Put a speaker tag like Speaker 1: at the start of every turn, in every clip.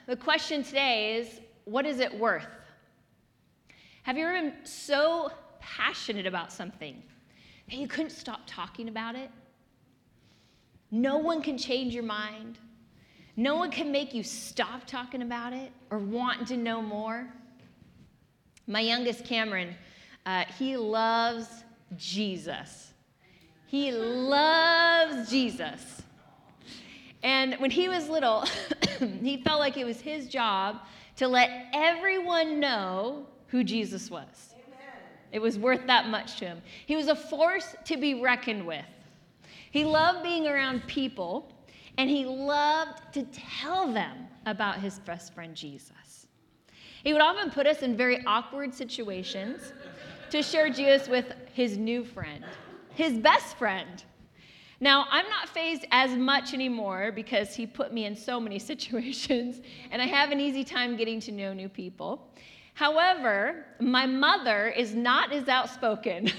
Speaker 1: The question today is, what is it worth? Have you ever been so passionate about something that you couldn't stop talking about it? No one can change your mind. No one can make you stop talking about it or wanting to know more. My youngest, Cameron, he loves Jesus. He loves Jesus. And when he was little, he felt like it was his job to let everyone know who Jesus was. Amen. It was worth that much to him. He was a force to be reckoned with. He loved being around people, and he loved to tell them about his best friend, Jesus. He would often put us in very awkward situations to share Jesus with his new friend, his best friend. Now, I'm not fazed as much anymore because he put me in so many situations, and I have an easy time getting to know new people. However, my mother is not as outspoken.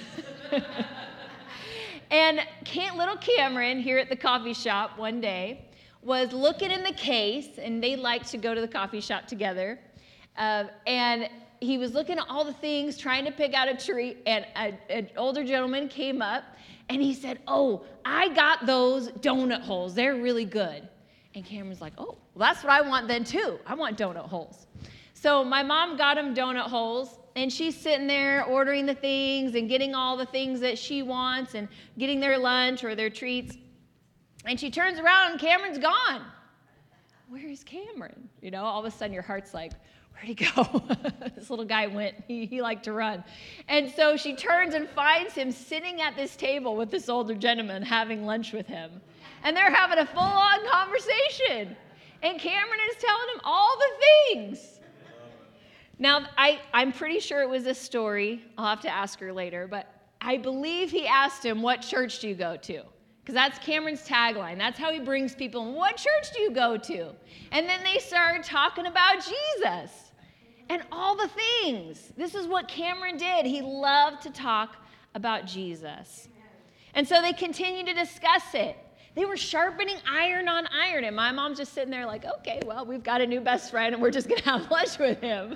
Speaker 1: And little Cameron here at the coffee shop one day was looking in the case, and they liked to go to the coffee shop together, and he was looking at all the things, trying to pick out a treat, and an older gentleman came up, and he said, "Oh, I got those donut holes. They're really good." And Cameron's like, "Oh, well, that's what I want then too. I want donut holes." So my mom got him donut holes, and she's sitting there ordering the things and getting all the things that she wants and getting their lunch or their treats. And she turns around, and Cameron's gone. Where's Cameron? You know, all of a sudden your heart's like, where'd he go? This little guy went. He liked to run. And so she turns and finds him sitting at this table with this older gentleman having lunch with him. And they're having a full-on conversation. And Cameron is telling him all the things. Now, I'm pretty sure it was a story. I'll have to ask her later. But I believe he asked him, "What church do you go to?" Because that's Cameron's tagline. That's how he brings people in. "What church do you go to?" And then they started talking about Jesus and all the things. This is what Cameron did. He loved to talk about Jesus. And so they continued to discuss it. They were sharpening iron on iron. And my mom's just sitting there like, okay, well, we've got a new best friend, and we're just going to have lunch with him.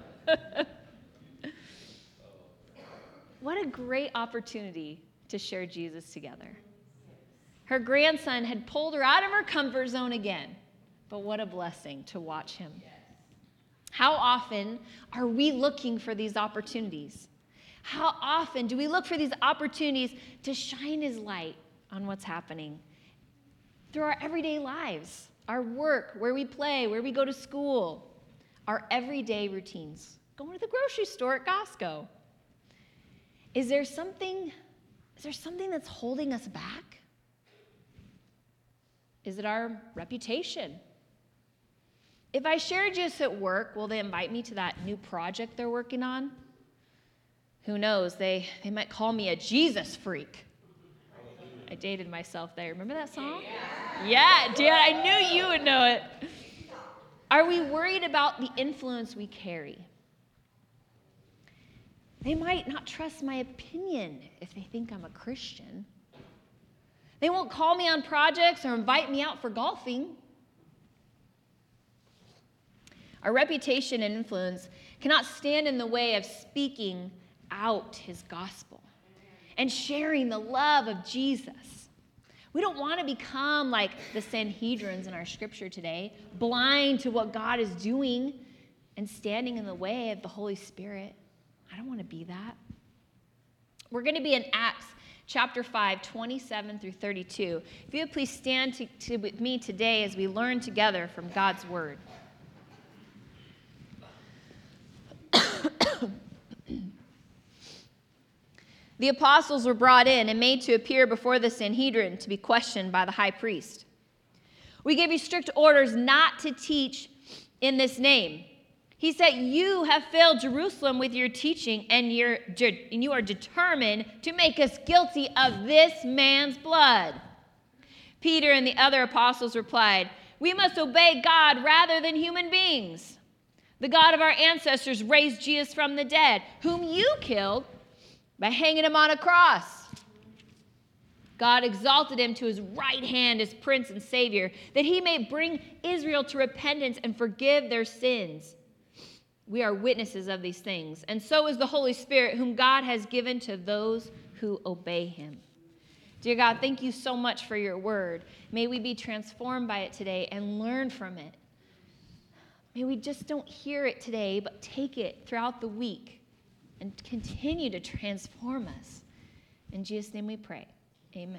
Speaker 1: What a great opportunity to share Jesus together. Her grandson had pulled her out of her comfort zone again. But what a blessing to watch him. How often are we looking for these opportunities? How often do we look for these opportunities to shine his light on what's happening through our everyday lives, our work, where we play, where we go to school, our everyday routines, going to the grocery store at Costco? Is there something that's holding us back? Is it our reputation? If I share Jesus at work, will they invite me to that new project they're working on? Who knows? They might call me a Jesus freak. I dated myself there. Remember that song? Yeah, Dad, I knew you would know it. Are we worried about the influence we carry? They might not trust my opinion if they think I'm a Christian. They won't call me on projects or invite me out for golfing. Our reputation and influence cannot stand in the way of speaking out his gospel and sharing the love of Jesus. We don't want to become like the Sanhedrins in our scripture today, blind to what God is doing and standing in the way of the Holy Spirit. I don't want to be that. We're going to be in Acts chapter 5, 27 through 32. If you would please stand with me today as we learn together from God's word. The apostles were brought in and made to appear before the Sanhedrin to be questioned by the high priest. "We gave you strict orders not to teach in this name." He said, "You have filled Jerusalem with your teaching, and you are determined to make us guilty of this man's blood." Peter and the other apostles replied, "We must obey God rather than human beings. The God of our ancestors raised Jesus from the dead, whom you killed by hanging him on a cross." God exalted him to his right hand as Prince and Savior, that he may bring Israel to repentance and forgive their sins. We are witnesses of these things, and so is the Holy Spirit, whom God has given to those who obey him. Dear God, thank you so much for your word. May we be transformed by it today and learn from it. May we just don't hear it today, but take it throughout the week and continue to transform us. In Jesus' name we pray. Amen.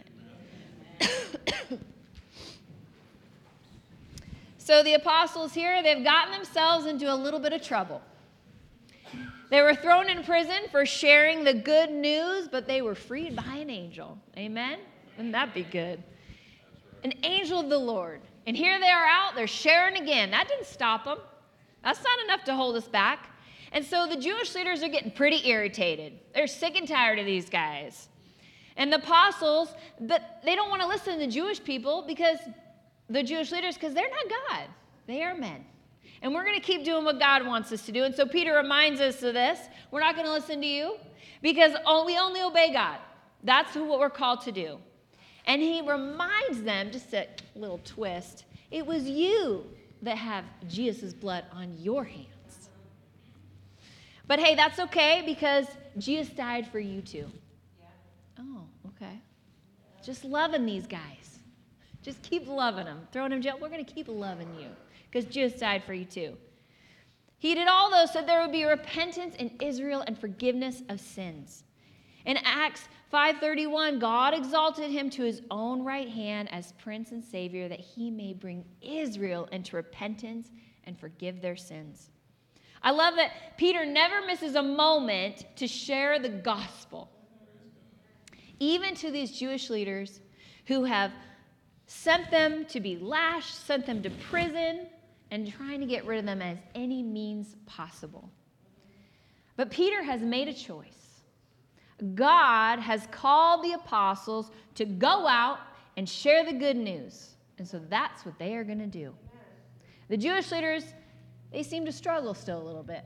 Speaker 1: So the apostles here, they've gotten themselves into a little bit of trouble. They were thrown in prison for sharing the good news, but they were freed by an angel. Amen? Wouldn't that be good? An angel of the Lord. And here they are out, they're sharing again. That didn't stop them. That's not enough to hold us back. And so the Jewish leaders are getting pretty irritated. They're sick and tired of these guys. And the apostles, but they don't want to listen to the Jewish people because the Jewish leaders, because they're not God. They are men. And we're going to keep doing what God wants us to do. And so Peter reminds us of this. We're not going to listen to you because we only obey God. That's what we're called to do. And he reminds them, just a little twist, it was you that have Jesus' blood on your hands. But hey, that's okay because Jesus died for you too. Oh, okay. Just loving these guys. Just keep loving them. Throwing them in jail. We're going to keep loving you because Jesus died for you too. He did all those so there would be repentance in Israel and forgiveness of sins. In Acts 5:31, God exalted him to his own right hand as Prince and Savior that he may bring Israel into repentance and forgive their sins. I love that Peter never misses a moment to share the gospel. Even to these Jewish leaders who have sent them to be lashed, sent them to prison, and trying to get rid of them as any means possible. But Peter has made a choice. God has called the apostles to go out and share the good news. And so that's what they are going to do. The Jewish leaders, they seem to struggle still a little bit.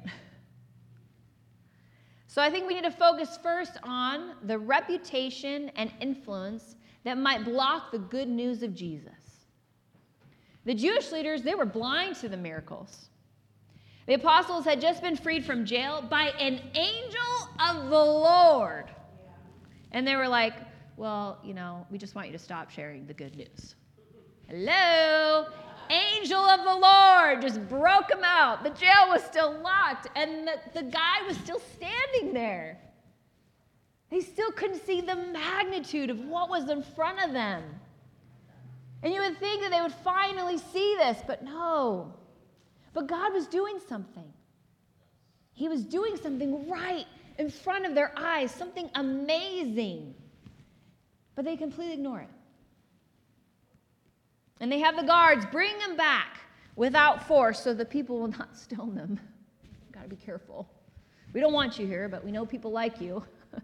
Speaker 1: So I think we need to focus first on the reputation and influence that might block the good news of Jesus. The Jewish leaders, they were blind to the miracles. The apostles had just been freed from jail by an angel of the Lord. And they were like, well, we just want you to stop sharing the good news. Hello? Angel of the Lord just broke him out. The jail was still locked, and the guy was still standing there. They still couldn't see the magnitude of what was in front of them. And you would think that they would finally see this, but no. But God was doing something. He was doing something right in front of their eyes, something amazing. But they completely ignore it. And they have the guards bring them back without force so the people will not stone them. Got to be careful. We don't want you here, but we know people like you.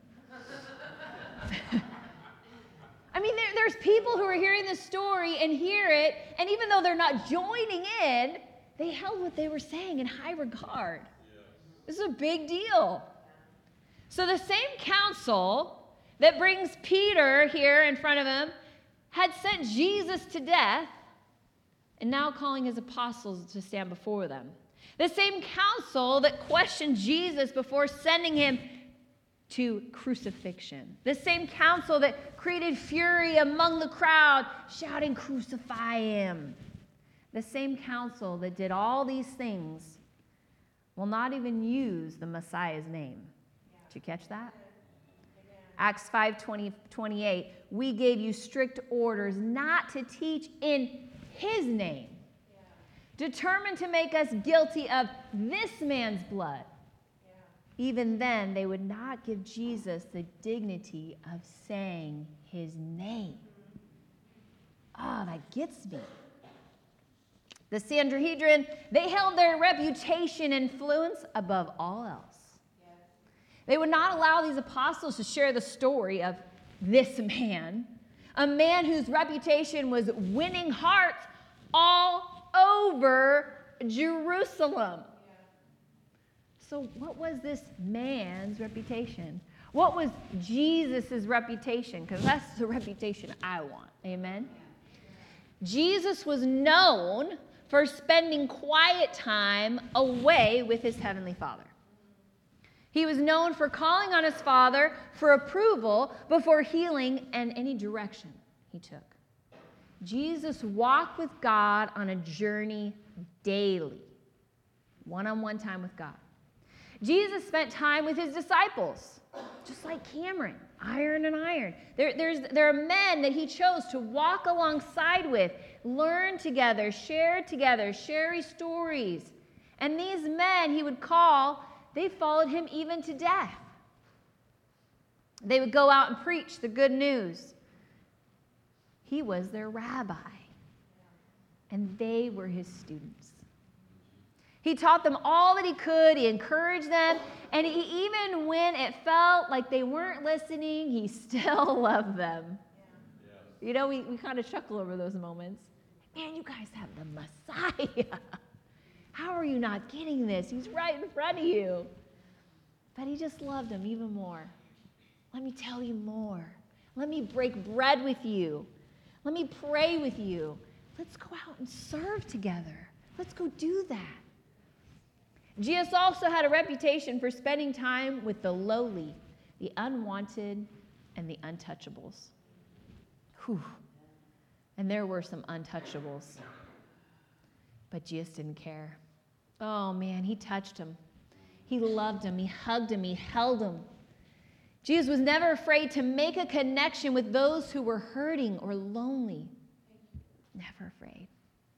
Speaker 1: I mean, there's people who are hearing this story and hear it, and even though they're not joining in, they held what they were saying in high regard. This is a big deal. So the same council that brings Peter here in front of him had sent Jesus to death and now calling his apostles to stand before them. The same council that questioned Jesus before sending him to crucifixion. The same council that created fury among the crowd, shouting, "Crucify him." The same council that did all these things will not even use the Messiah's name. Did you catch that? Acts 5:28, we gave you strict orders not to teach in his name, determined to make us guilty of this man's blood. Even then, they would not give Jesus the dignity of saying his name. Oh, that gets me. The Sanhedrin, they held their reputation and influence above all else. They would not allow these apostles to share the story of this man, a man whose reputation was winning hearts all over Jerusalem. So what was this man's reputation? What was Jesus' reputation? Because that's the reputation I want. Amen? Jesus was known for spending quiet time away with his heavenly Father. He was known for calling on his Father for approval before healing and any direction he took. Jesus walked with God on a journey daily, one-on-one time with God. Jesus spent time with his disciples, just like Cameron, iron and iron. There are men that he chose to walk alongside with, learn together, share stories. And these men he would call, they followed him even to death. They would go out and preach the good news. He was their rabbi, and they were his students. He taught them all that he could. He encouraged them. And even when it felt like they weren't listening, he still loved them. Yeah. You know, we kind of chuckle over those moments. Man, you guys have the Messiah. How are you not getting this? He's right in front of you. But he just loved them even more. Let me tell you more. Let me break bread with you. Let me pray with you. Let's go out and serve together. Let's go do that. Jesus also had a reputation for spending time with the lowly, the unwanted, and the untouchables. Whew. And there were some untouchables. But Jesus didn't care. Oh, man, he touched him. He loved him. He hugged him. He held him. Jesus was never afraid to make a connection with those who were hurting or lonely. Never afraid.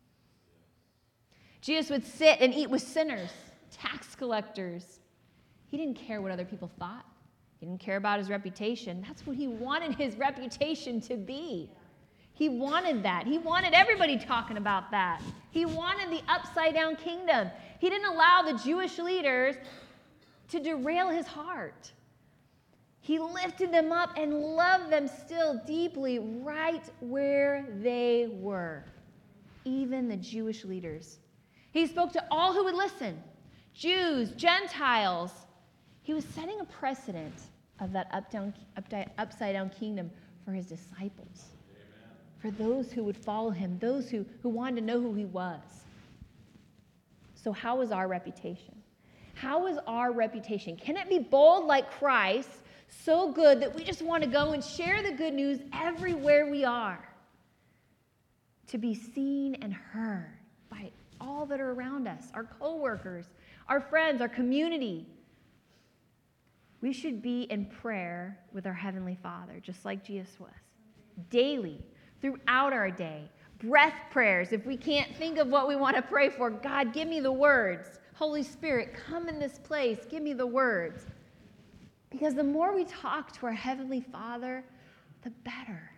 Speaker 1: Jesus would sit and eat with sinners, tax collectors. He didn't care what other people thought. He didn't care about his reputation. That's what he wanted his reputation to be. He wanted that. He wanted everybody talking about that. He wanted the upside-down kingdom. He didn't allow the Jewish leaders to derail his heart. He lifted them up and loved them still deeply right where they were, even the Jewish leaders. He spoke to all who would listen, Jews, Gentiles. He was setting a precedent of that upside-down kingdom for his disciples, for those who would follow him, those who wanted to know who he was. So how is our reputation? How is our reputation? Can it be bold like Christ, so good that we just want to go and share the good news everywhere we are, to be seen and heard by all that are around us, our coworkers, our friends, our community? We should be in prayer with our Heavenly Father, just like Jesus was, daily, throughout our day. Breath prayers. If we can't think of what we want to pray for, God, give me the words. Holy Spirit, come in this place. Give me the words. Because the more we talk to our Heavenly Father, the better.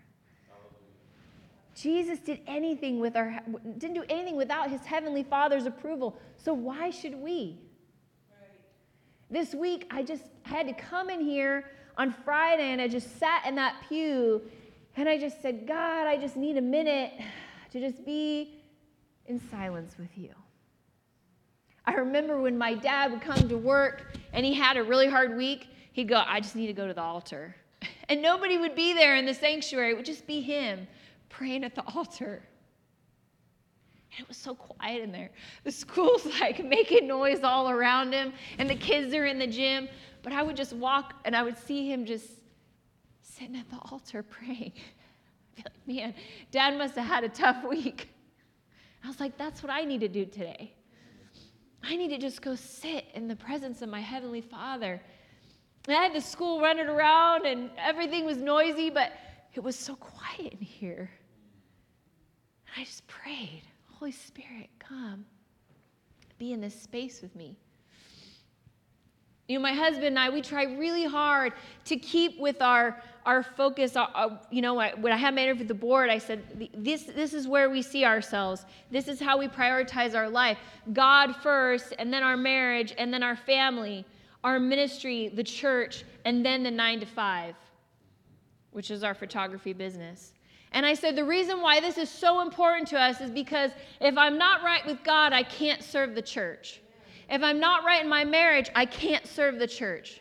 Speaker 1: Jesus didn't do anything without his Heavenly Father's approval. So why should we? This week, I had to come in here on Friday, and I just sat in that pew, and I just said, God, I just need a minute to just be in silence with you. I remember when my dad would come to work, and he had a really hard week, he'd go, I just need to go to the altar. And nobody would be there in the sanctuary. It would just be him praying at the altar. And it was so quiet in there. The school's like making noise all around him, and the kids are in the gym. But I would just walk, and I would see him just sitting at the altar praying. I'd be like, man, Dad must have had a tough week. I was like, that's what I need to do today. I need to just go sit in the presence of my Heavenly Father. And I had the school running around, and everything was noisy, but it was so quiet in here. And I just prayed, Holy Spirit, come. Be in this space with me. You know, my husband and I, we try really hard to keep with our focus. When I had my interview with the board, I said, this is where we see ourselves. This is how we prioritize our life. God first, and then our marriage, and then our family, our ministry, the church, and then the 9 to 5, which is our photography business. And I said, the reason why this is so important to us is because if I'm not right with God, I can't serve the church. If I'm not right in my marriage, I can't serve the church.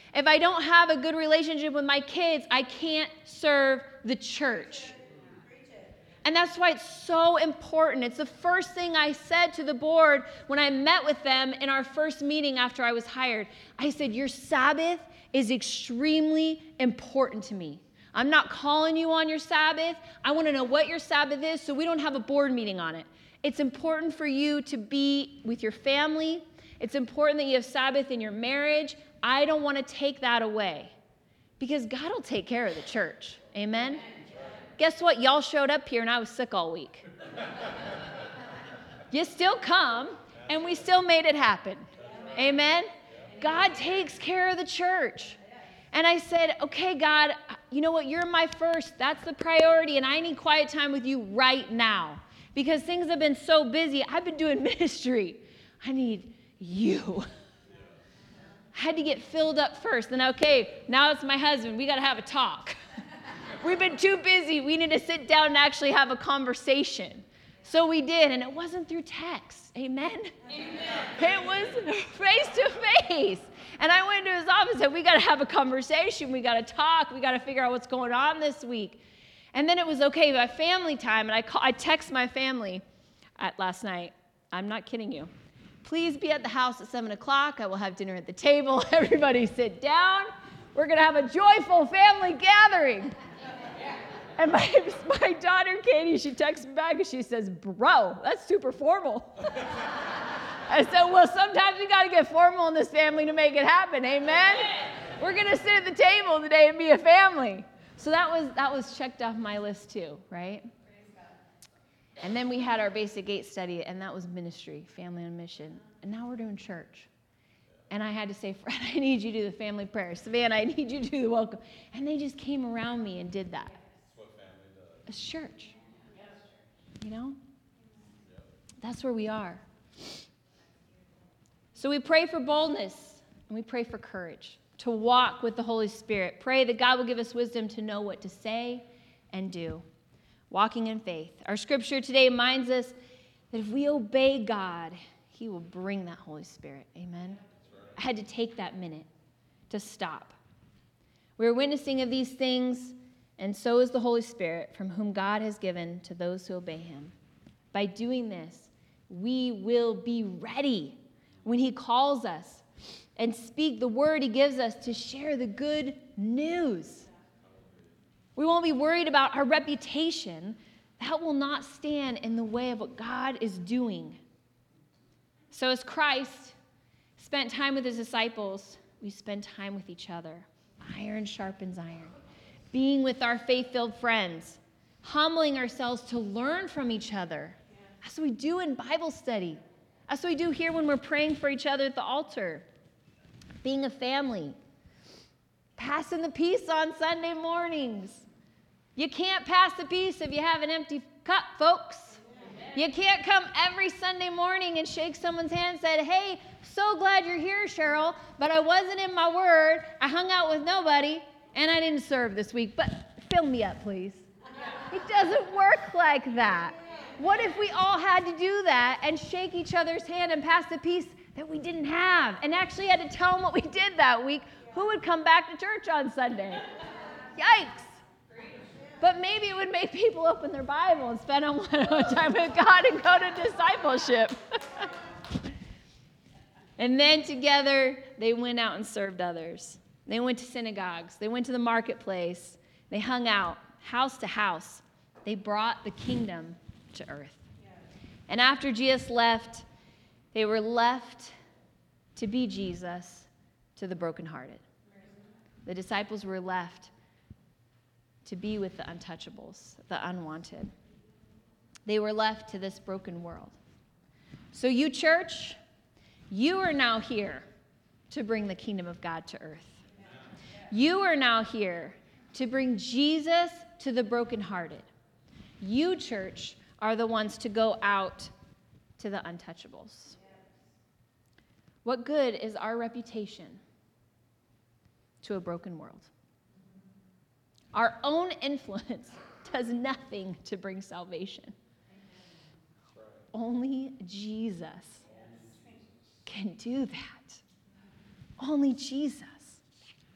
Speaker 1: If I don't have a good relationship with my kids, I can't serve the church. And that's why it's so important. It's the first thing I said to the board when I met with them in our first meeting after I was hired. I said, your Sabbath is extremely important to me. I'm not calling you on your Sabbath. I want to know what your Sabbath is so we don't have a board meeting on it. It's important for you to be with your family. It's important that you have Sabbath in your marriage. I don't want to take that away because God will take care of the church. Amen? Guess what? Y'all showed up here and I was sick all week. You still come and we still made it happen. Amen? God takes care of the church. And I said, okay, God, you know what? You're my first. That's the priority. And I need quiet time with you right now because things have been so busy. I've been doing ministry. I need you. I had to get filled up first. Then, okay, now it's my husband. We got to have a talk. We've been too busy. We need to sit down and actually have a conversation. So we did, and it wasn't through text. Amen? Amen. It was face to face. And I went to his office and said, we got to have a conversation. We got to talk. We got to figure out what's going on this week. And then it was okay, my family time, and I text my family last night. I'm not kidding you. Please be at the house at 7 o'clock. I will have dinner at the table. Everybody sit down. We're going to have a joyful family gathering. And my daughter, Katie, she texts me back and she says, bro, that's super formal. I said, well, sometimes we got to get formal in this family to make it happen. Amen? We're going to sit at the table today and be a family. So that was checked off my list too, right? And then we had our Basic 8 study, and that was ministry, family on mission. And now we're doing church. And I had to say, Fred, I need you to do the family prayer. Savannah, I need you to do the welcome. And they just came around me and did that.
Speaker 2: That's what family does.
Speaker 1: It's church. You know? That's where we are. So we pray for boldness, and we pray for courage to walk with the Holy Spirit. Pray that God will give us wisdom to know what to say and do. Walking in faith. Our scripture today reminds us that if we obey God, He will bring that Holy Spirit. Amen? I had to take that minute to stop. We're witnessing of these things, and so is the Holy Spirit, from whom God has given to those who obey Him. By doing this, we will be ready when He calls us and speak the word He gives us to share the good news. We won't be worried about our reputation. That will not stand in the way of what God is doing. So as Christ spent time with His disciples, we spend time with each other. Iron sharpens iron. Being with our faith-filled friends. Humbling ourselves to learn from each other. That's what we do in Bible study. That's what we do here when we're praying for each other at the altar. Being a family. Passing the peace on Sunday mornings. You can't pass the peace if you have an empty cup, folks. You can't come every Sunday morning and shake someone's hand and say, hey, so glad you're here, Cheryl, but I wasn't in my word. I hung out with nobody, and I didn't serve this week. But fill me up, please. It doesn't work like that. What if we all had to do that and shake each other's hand and pass the peace that we didn't have and actually had to tell them what we did that week? Who would come back to church on Sunday? Yikes. But maybe it would make people open their Bible and spend one-on-one time with God and go to discipleship. And then together, they went out and served others. They went to synagogues. They went to the marketplace. They hung out, house to house. They brought the kingdom to earth. And after Jesus left, they were left to be Jesus to the brokenhearted. The disciples were left to be with the untouchables, the unwanted. They were left to this broken world. So you, church, you are now here to bring the kingdom of God to earth. You are now here to bring Jesus to the brokenhearted. You, church, are the ones to go out to the untouchables. What good is our reputation to a broken world? Our own influence does nothing to bring salvation. Only Jesus can do that. Only Jesus.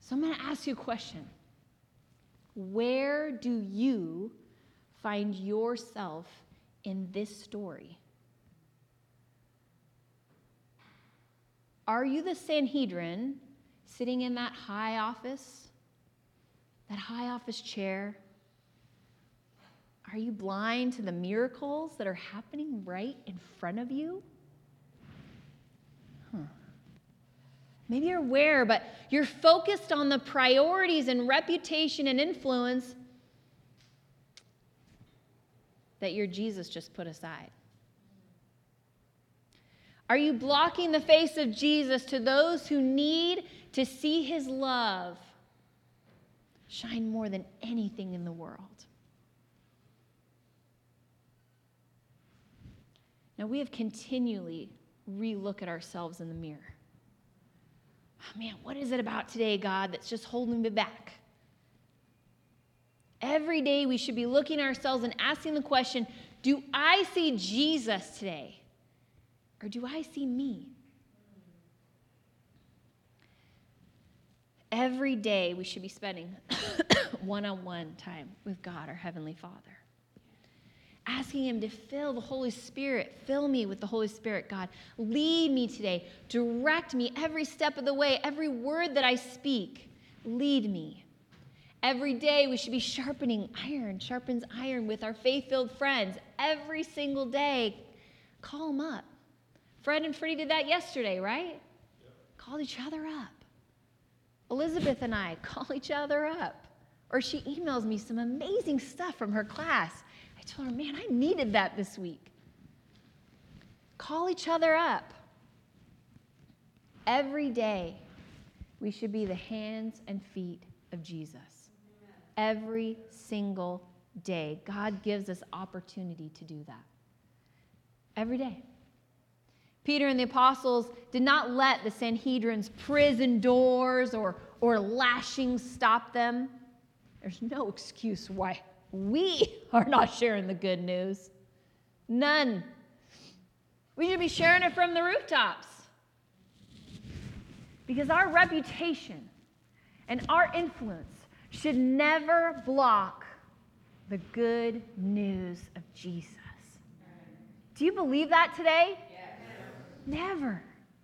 Speaker 1: So I'm going to ask you a question. Where do you find yourself in this story? Are you the Sanhedrin sitting in that high office chair? Are you blind to the miracles that are happening right in front of you? Maybe you're aware, but you're focused on the priorities and reputation and influence that your Jesus just put aside. Are you blocking the face of Jesus to those who need to see his love shine more than anything in the world? Now, we have continually re-look at ourselves in the mirror. Oh, man, what is it about today, God, that's just holding me back? Every day we should be looking at ourselves and asking the question, do I see Jesus today? Or do I see me? Every day we should be spending one-on-one time with God, our Heavenly Father. Asking him to fill the Holy Spirit. Fill me with the Holy Spirit, God. Lead me today. Direct me every step of the way. Every word that I speak, lead me. Every day we should be sharpening iron, sharpens iron with our faith-filled friends. Every single day, call them up. Fred and Freddie did that yesterday, right? Yep. Called each other up. Elizabeth and I call each other up. Or she emails me some amazing stuff from her class. I told her, man, I needed that this week. Call each other up. Every day, we should be the hands and feet of Jesus. Every single day. God gives us opportunity to do that. Every day. Peter and the apostles did not let the Sanhedrin's prison doors or lashings stop them. There's no excuse why we are not sharing the good news. None. We should be sharing it from the rooftops. Because our reputation and our influence should never block the good news of Jesus. Do you believe that today? Yes. Never.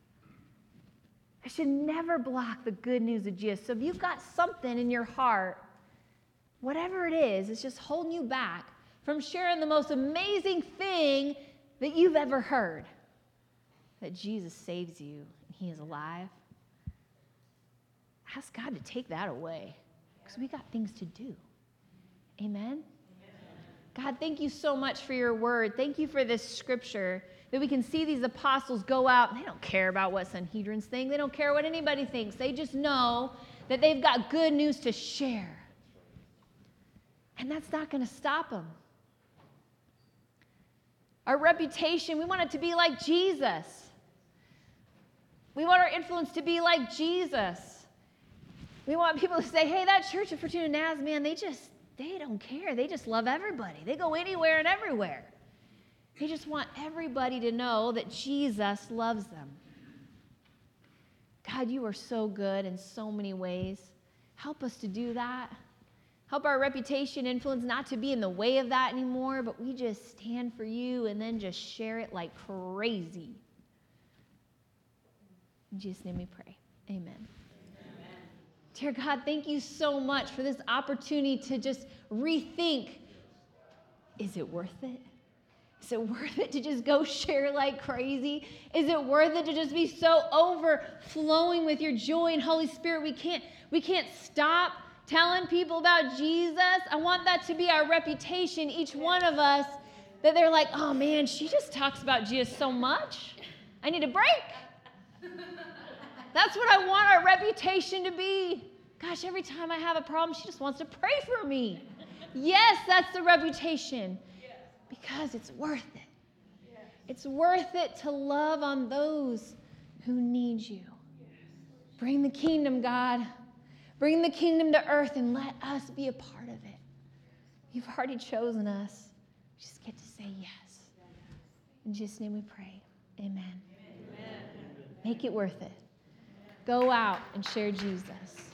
Speaker 1: It should never block the good news of Jesus. So if you've got something in your heart, whatever it is, it's just holding you back from sharing the most amazing thing that you've ever heard, that Jesus saves you and he is alive. Ask God to take that away because we got things to do. Amen? God, thank you so much for your word. Thank you for this scripture that we can see these apostles go out. And they don't care about what Sanhedrins think. They don't care what anybody thinks. They just know that they've got good news to share. And that's not going to stop them. Our reputation, we want it to be like Jesus. We want our influence to be like Jesus. We want people to say, hey, that church of Fortuna Naz, man, they don't care. They just love everybody. They go anywhere and everywhere. They just want everybody to know that Jesus loves them. God, you are so good in so many ways. Help us to do that. Help our reputation, influence not to be in the way of that anymore, but we just stand for you and then just share it like crazy. In Jesus' name we pray. Amen. Dear God, thank you so much for this opportunity to just rethink, is it worth it? Is it worth it to just go share like crazy? Is it worth it to just be so overflowing with your joy and Holy Spirit? We can't stop telling people about Jesus. I want that to be our reputation, each one of us, that they're like, oh man, she just talks about Jesus so much. I need a break. That's what I want our reputation to be. Gosh, every time I have a problem, she just wants to pray for me. Yes, that's the reputation. Because it's worth it. It's worth it to love on those who need you. Bring the kingdom, God. Bring the kingdom to earth and let us be a part of it. You've already chosen us. We just get to say yes. In Jesus' name we pray. Amen. Make it worth it. Go out and share Jesus.